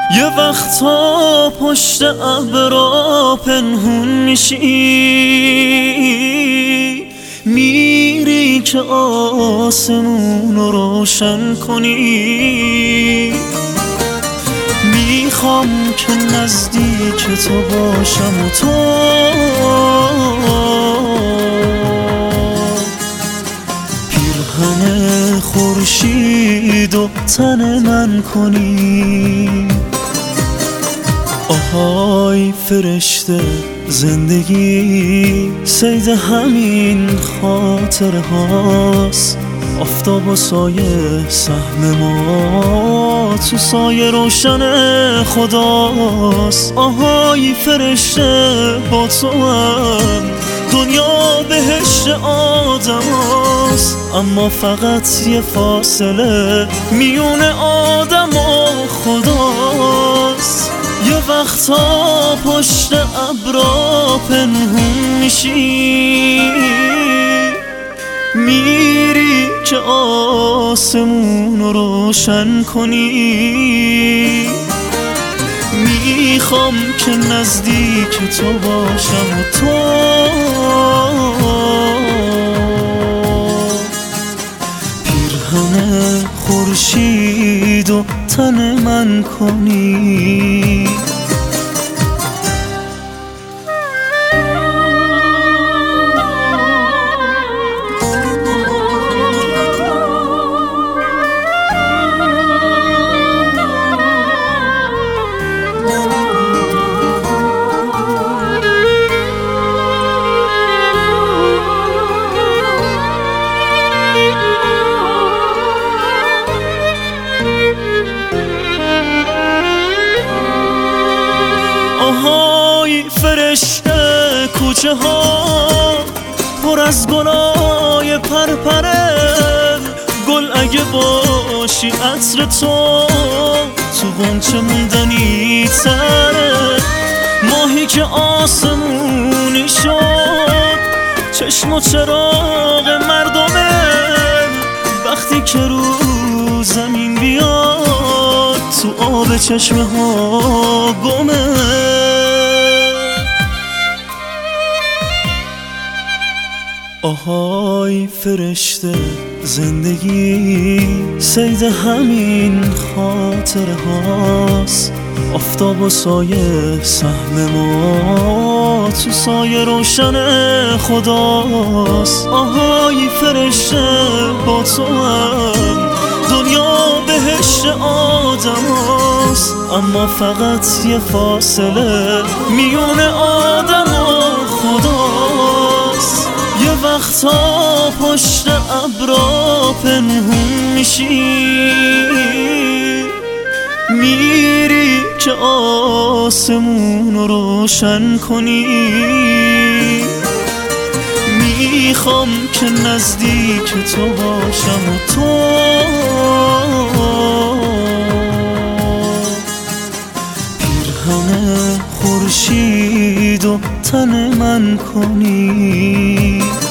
یه وقتا پشت ابرا پنهون میشی، میری که آسمون رو روشن کنی. میخوام که نزدیک تو باشم و تو پیرهن خورشید و تن من کنی. آهای فرشته زندگی صید همین خاطره هاست. آفتاب و سایه سهم ما تو سایه روشن خداست. آهای فرشته با تو هم دنیا بهشت آدم هاست، اما فقط یه فاصله میون آدم و خداست. یه وقتا پشت ابرا پنهون میشی، میری که آسمون رو روشن کنی. میخوام که نزدیک تو باشم و تو پیرهن خورشید و تن من کنی. آهای فرشته کوچه ها پر از گلای پرپره، گل اگه باشی عطر تو غنچه موندنی تره. ماهی که آسمونی شد چشم و چراغ مردمه، وقتی که رو زمین بیاد تو آب چشمه ها گمه. آهای فرشته زندگی صید همین خاطره هاست. آفتاب و سایه سهم ما تو سایه روشن خداست. آهای فرشته با تو هم دنیا بهشت آدم هاست، اما فقط یه فاصله میون آدم و خداست. یه وقتا پشت ابرا پنهون میشی، میری که آسمون رو روشن کنی. میخوام که نزدیک تو باشم و تو پیرهن خورشید و تن من کنی.